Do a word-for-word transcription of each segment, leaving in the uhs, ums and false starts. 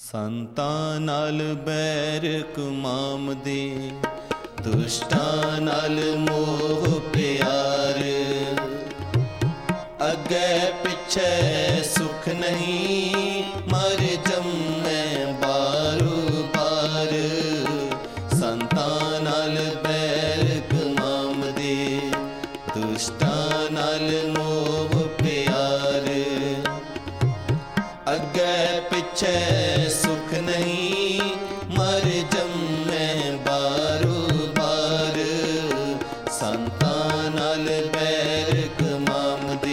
ਸੰਤਾਂ ਨਾਲ ਬੈਰ ਕਮਾਮਦੇ, ਦੁਸ਼ਟਾਂ ਨਾਲ ਮੋਹ ਪਿਆਰ। ਅੱਗੇ ਪਿੱਛੇ ਸੁਖ ਨਹੀਂ, ਮਰ ਜੰਮੈ ਬਾਰੂ ਬਾਰ। ਸੰਤਾਂ ਨਾਲ ਬੈਰ ਕਮਾਮਦੇ, ਦੁਸ਼ਟਾਂ ਨਾਲ ਮੋਹ ਪਿਆਰ। ਅੱਗੇ ਪਿੱਛੇ ਸੁਖ ਨਹੀਂ, ਮਰ ਜੰਮੈ ਬਾਰੂ ਬਾਰ। ਸੰਤਾਂ ਨਾਲ ਬੈਰ ਕਮਾਮਦੇ।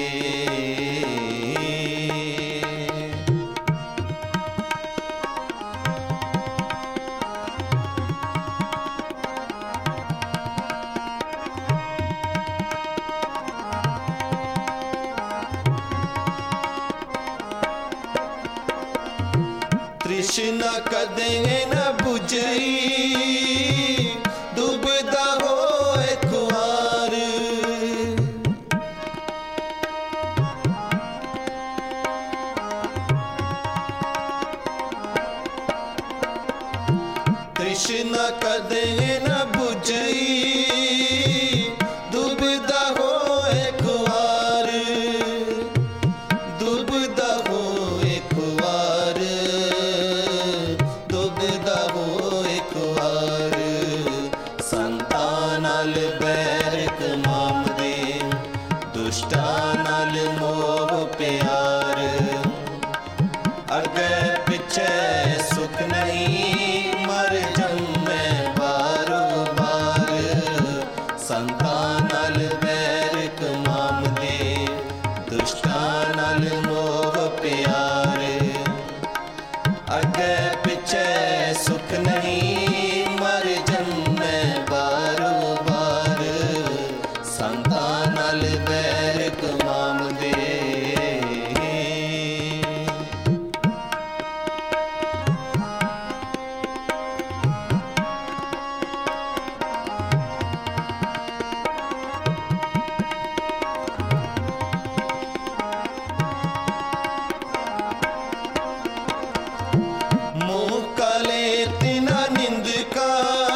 ਤ੍ਰਿਸ਼ਨਾ ਕਦੇ ਨਾ ਬੁਝਈ, ਡੁੱਬਦਾ ਹੋਏ ਖੁਆਰ। ਤ੍ਰਿਸ਼ਨਾ ਕਦੇ ਨਾ ਬੁਝਈ, ਡੁੱਬਦਾ ਹੋਏ ਖੁਆਰ। ਡੁੱਬਦਾ ਹੋਏ ਖੁਆਰ, ਡੁੱਬਦਾ ਹੋਏ ਖੁਆਰ। ਸੰਤਾਂ ਨਾਲ ਬੈਰ ਕਮਾਮਦੇ, ਦੁਸ਼ਟਾਂ ਨਾਲ ਮੋਹ ਪਿਆਰ। ਅੱਗੇ ਪਿੱਛੇ ਸੁਖ ਨਹੀਂ, ਮਰ ਜੰਮੈ ਬਾਰੋ ਬਾਰ। ਸੰਤਾਂ ਨਾਲ ਬੈਰ ਕਮਾਮਦੇ, ਦੁਸ਼ਟਾਂ ਨਾਲ ਮੋਹ ਪਿਆਰ। ਅੱਗੇ ਪਿੱਛੇ ਸੁਖ ਨਹੀਂ, ਮਰ ਜੰਮੈ ਬਾਰੋ ਬਾਰ। ਸੰਤਾਂ ਨਾਲ ਬੈਰ ਕਮਾਮਦੇ। ਮੋਹ ਕਾਲੇ ਤਿਨਾ ਨਿੰਦਕਾ,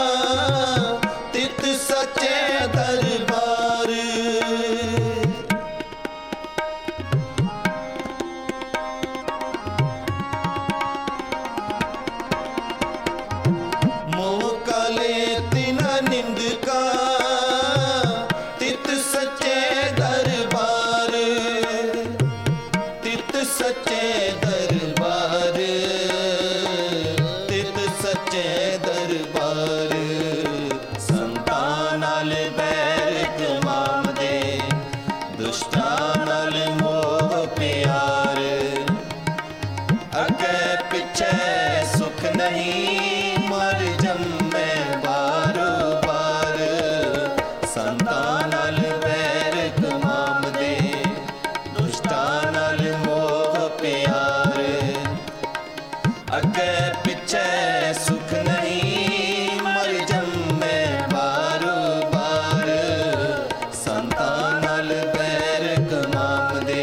ਤਿਤ ਸੱਚੇ ਦਰਬਾਰ। ਮੋਹ ਕਾਲੇ ਤਿਨਾ ਨਿੰਦਕਾ, ਤਿਤ ਸੱਚੇ ਦਰਬਾਰ। ਤਿਤ ਸੱਚੇ ਦਰਬਾਰ, ਤਿਤ ਸੱਚੇ ਦਰਬਾਰ। ਸੰਤਾਂ ਨਾਲ ਬੈਰ ਕਮਾਮਦੇ, ਦੁਸ਼ਟਾਂ ਨਾਲ ਮੋਹ ਪਿਆਰ। ਅੱਗੇ ਪਿੱਛੇ ਸੁਖ ਨਹੀਂ, ਮਰ ਜੰਮੈ ਬਾਰੋ ਬਾਰ। ਸੰਤਾਂ ਨਾਲ ਬੈਰ ਕਮਾਮਦੇ, ਦੁਸ਼ਟਾਂ ਨਾਲ ਮੋਹ ਪਿਆਰ। ਅੱਗੇ ਪਿੱਛੇ ਸੁਖ ਨਹੀਂ, ਮਰ ਜੰਮੈ ਬਾਰੋ ਬਾਰ। ਸੰਤਾਂ ਨਾਲ ਬੈਰ ਕਮਾਮਦੇ।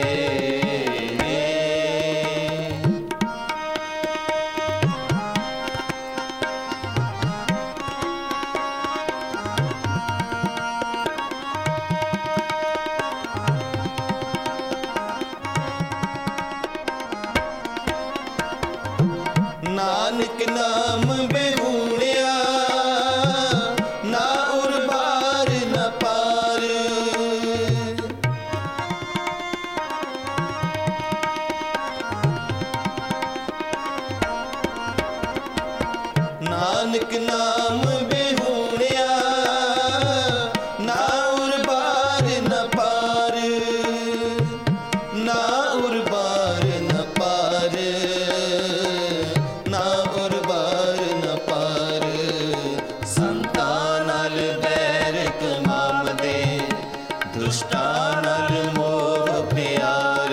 ਨਾਨਕ ਨਾਮ ਬਿਹੂਣਿਆ, ਨਾ ਉਰ ਬਾਰ ਨਾ ਪਾਰ। ਨਾਨਕ ਨਾਮ ਬਿਹੂਣਿਆ, ਨਾ ਉਰ ਬਾਰ ਨਾ ਪਾਰ। ਨਾ ਉਰ ਬਾਰ ਨਾ ਪਾਰ, ਨਾ ਉਰ ਬਾਰ ਨਾ ਪਾਰ। ਸੰਤਾਂ ਨਾਲ ਬੈਰ ਕਮਾਮਦੇ, ਦੁਸ਼ਟਾਂ ਨਾਲ ਮੋਹ ਪਿਆਰ।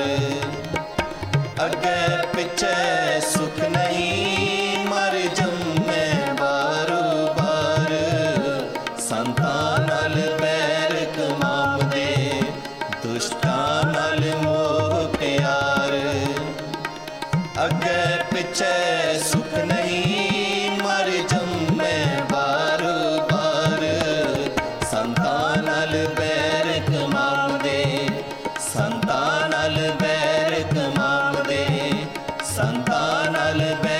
ਅੱਗੇ ਪਿੱਛੇ ਸੁਖ ਨਹੀਂ, ਮਰ ਜੰਮੈ ਬਾਰੋ ਬਾਰ। ਸੰਤਾਂ ਨਾਲ ਬੈਰ ਕਮਾਮਦੇ, ਦੁਸ਼ਟਾਂ ਨਾਲ ਮੋਹ ਪਿਆਰ। ਅੱਗੇ ਪਿੱਛੇ ਸੁਖ ਨਾਲ ਬੈਰ ਕਮਾਉਂਦੇ, ਸੰਤਾਂ ਨਾਲ ਬੈਰ ਕਮਾਉਂਦੇ, ਸੰਤਾਂ ਨਾਲ ਬੈਰ